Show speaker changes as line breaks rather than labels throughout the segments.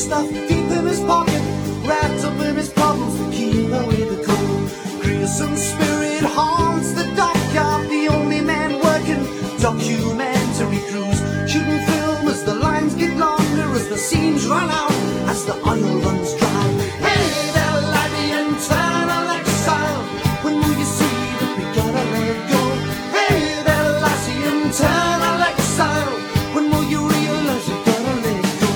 stuff deep in his pocket, wrapped up in his problems to keep away the cold. Grierson spirit haunts the dockyard, the only man working. Documentary crews shooting film as the lines get longer, as the scenes run out, as the oil runs dry. Hey there, laddie, internal exile, when will you see that we gotta let go? Hey there, lassie, internal exile, when will you realize you gotta let go?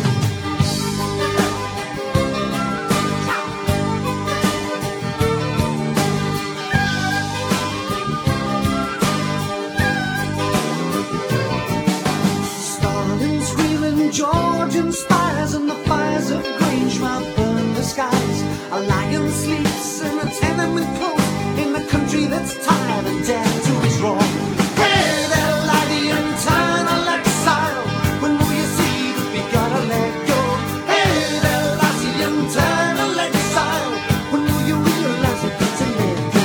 Stalin's screaming Georgian spires, and the fires of Grangemouth burn the skies. A lion sleeps in a tenement close, in a country that's tired and dead to his wrong. Hey there, laddie, internal exile, when will you see that we gotta let go? Hey there, lassie, internal exile, when will you realize we got to let go?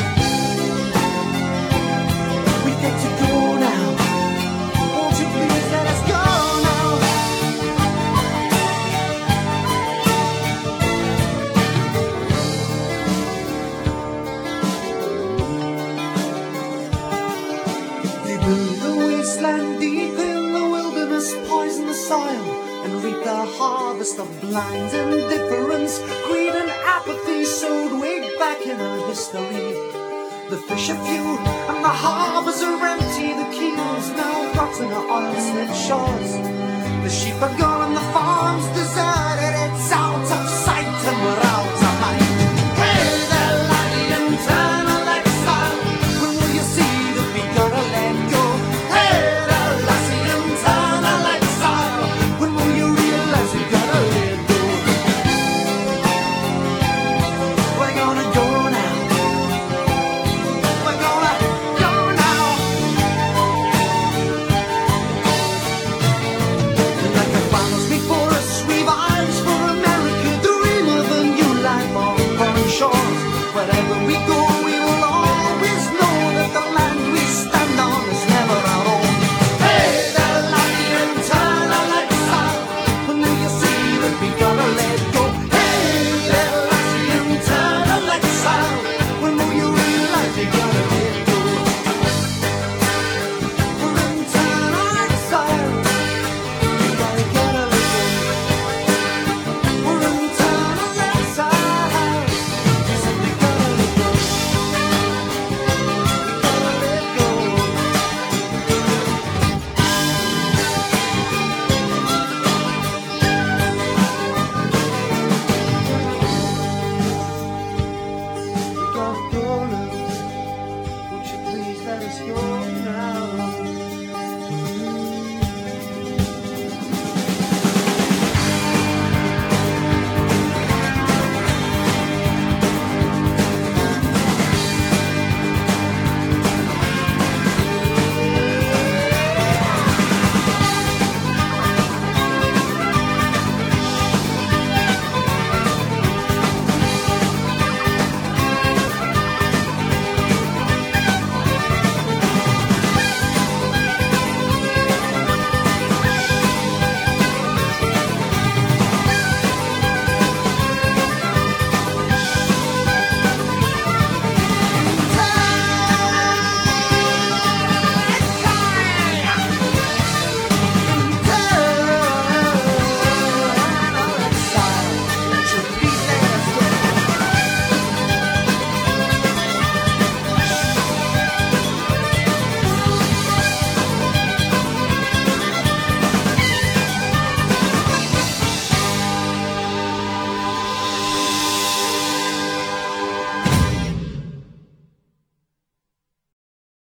We get to go now, won't you please let us go now? They build the wasteland deep in the wilderness, poison the soil, and reap the harvest of blind indifference. Greed and apathy sowed way back in our history. The fish are few and the harbors are empty, the keels now rotten our oil-slick shores. The sheep are gone and the farms deserted, it's out of